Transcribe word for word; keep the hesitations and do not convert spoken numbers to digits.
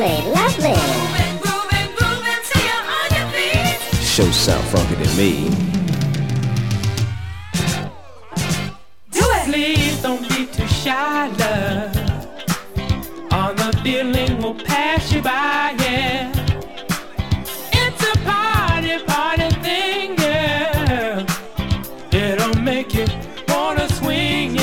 lovely, lovely. Groovin', groovin', groovin', till you're on your feet. Show sound funky to me. Do it. Please don't be too shy, love. All the feeling will pass you by, yeah. It's a party, party thing, yeah. It'll make you wanna swing, yeah.